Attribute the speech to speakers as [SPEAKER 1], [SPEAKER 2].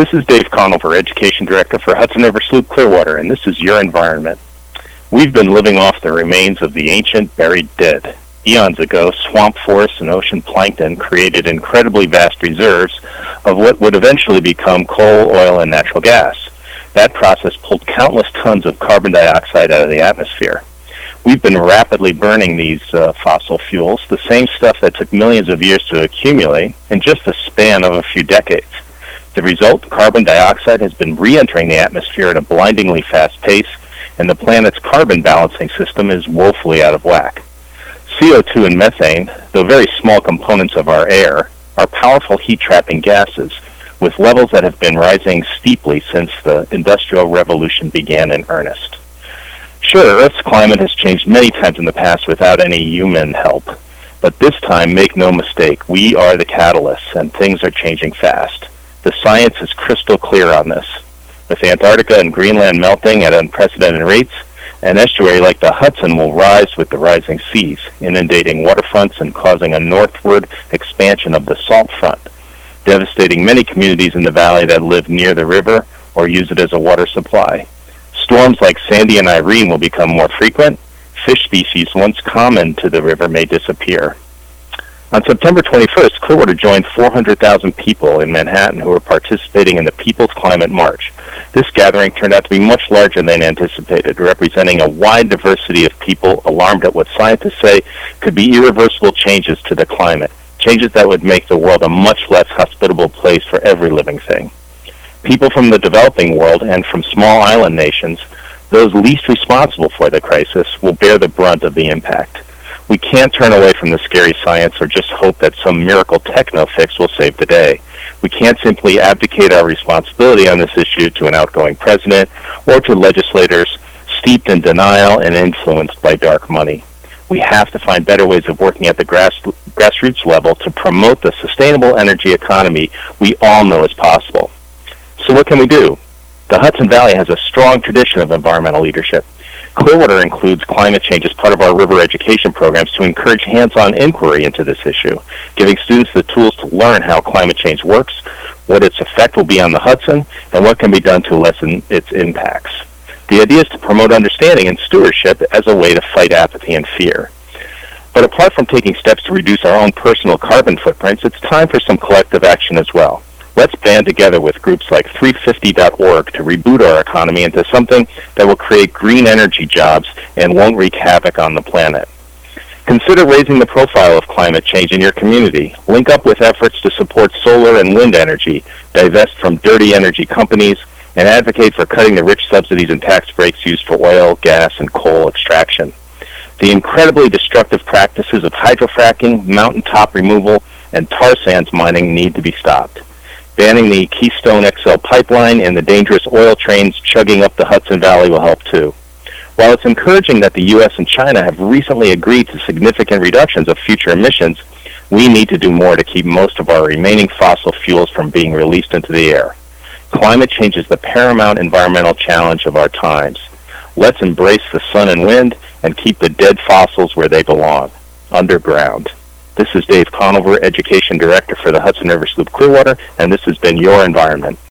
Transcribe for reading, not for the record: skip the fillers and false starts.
[SPEAKER 1] This is Dave Conover, Education Director for Hudson River Sloop Clearwater, and this is Your Environment. We've been living off the remains of the ancient buried dead. Eons ago, swamp forests and ocean plankton created incredibly vast reserves of what would eventually become coal, oil, and natural gas. That process pulled countless tons of carbon dioxide out of the atmosphere. We've been rapidly burning these fossil fuels, the same stuff that took millions of years to accumulate, in just the span of a few decades. The result, carbon dioxide has been re-entering the atmosphere at a blindingly fast pace, and the planet's carbon balancing system is woefully out of whack. CO2 and methane, though very small components of our air, are powerful heat-trapping gases, with levels that have been rising steeply since the Industrial Revolution began in earnest. Sure, Earth's climate has changed many times in the past without any human help, but this time, make no mistake, we are the catalysts, and things are changing fast. The science is crystal clear on this. With Antarctica and Greenland melting at unprecedented rates, an estuary like the Hudson will rise with the rising seas, inundating waterfronts and causing a northward expansion of the salt front, devastating many communities in the valley that live near the river or use it as a water supply. Storms like Sandy and Irene will become more frequent. Fish species once common to the river may disappear. On September 21st, Clearwater joined 400,000 people in Manhattan who were participating in the People's Climate March. This gathering turned out to be much larger than anticipated, representing a wide diversity of people alarmed at what scientists say could be irreversible changes to the climate, changes that would make the world a much less hospitable place for every living thing. People from the developing world and from small island nations, those least responsible for the crisis, will bear the brunt of the impact. We can't turn away from the scary science or just hope that some miracle techno fix will save the day. We can't simply abdicate our responsibility on this issue to an outgoing president or to legislators steeped in denial and influenced by dark money. We have to find better ways of working at the grassroots level to promote the sustainable energy economy we all know is possible. So what can we do? The Hudson Valley has a strong tradition of environmental leadership. Clearwater includes climate change as part of our river education programs to encourage hands-on inquiry into this issue, giving students the tools to learn how climate change works, what its effect will be on the Hudson, and what can be done to lessen its impacts. The idea is to promote understanding and stewardship as a way to fight apathy and fear. But apart from taking steps to reduce our own personal carbon footprints, it's time for some collective action as well. Let's band together with groups like 350.org to reboot our economy into something that will create green energy jobs and won't wreak havoc on the planet. Consider raising the profile of climate change in your community. Link up with efforts to support solar and wind energy, divest from dirty energy companies, and advocate for cutting the rich subsidies and tax breaks used for oil, gas, and coal extraction. The incredibly destructive practices of hydrofracking, mountaintop removal, and tar sands mining need to be stopped. Banning the Keystone XL pipeline and the dangerous oil trains chugging up the Hudson Valley will help too. While it's encouraging that the U.S. and China have recently agreed to significant reductions of future emissions, we need to do more to keep most of our remaining fossil fuels from being released into the air. Climate change is the paramount environmental challenge of our times. Let's embrace the sun and wind and keep the dead fossils where they belong, underground. This is Dave Conover, Education Director for the Hudson River Sloop Clearwater, and this has been Your Environment.